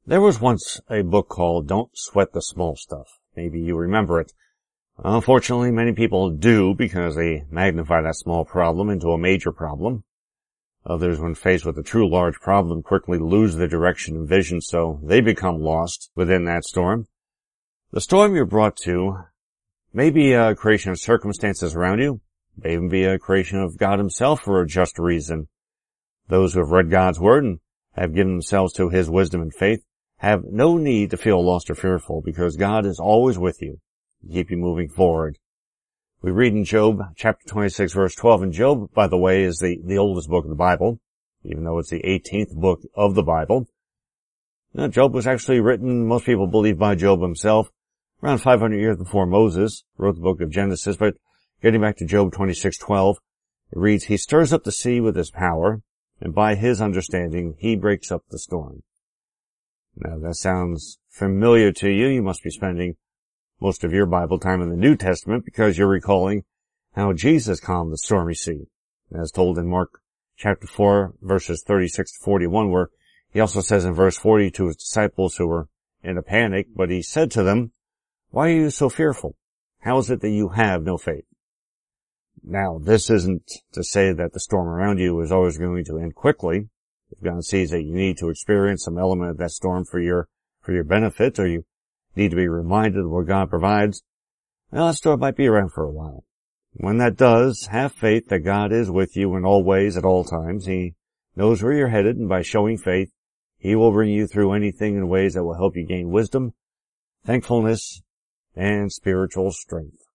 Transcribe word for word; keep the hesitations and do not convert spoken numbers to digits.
There was once a book called Don't Sweat the Small Stuff. Maybe you remember it. Unfortunately, many people do because they magnify that small problem into a major problem. Others, when faced with a true large problem, quickly lose their direction and vision, so they become lost within that storm. The storm you're brought to may be a creation of circumstances around you, may even be a creation of God himself for a just reason. Those who have read God's word and have given themselves to his wisdom and faith have no need to feel lost or fearful because God is always with you to keep you moving forward. We read in Job chapter twenty-six verse twelve, and Job, by the way, is the, the oldest book of the Bible, even though it's the eighteenth book of the Bible. Now, Job was actually written, most people believe, by Job himself, around five hundred years before Moses wrote the book of Genesis. But getting back to Job twenty-six twelve, it reads, "He stirs up the sea with his power, and by his understanding he breaks up the storm." Now, that sounds familiar to you. You must be spending most of your Bible time in the New Testament because you're recalling how Jesus calmed the stormy sea, as told in Mark chapter four, verses thirty-six to forty-one, where he also says in verse forty to his disciples who were in a panic, but he said to them, "Why are you so fearful? How is it that you have no faith?" Now, this isn't to say that the storm around you is always going to end quickly. If God sees that you need to experience some element of that storm for your, for your benefit, or you need to be reminded of what God provides, well, that storm might be around for a while. When that does, have faith that God is with you in all ways at all times. He knows where you're headed, and by showing faith, he will bring you through anything in ways that will help you gain wisdom, thankfulness, and spiritual strength.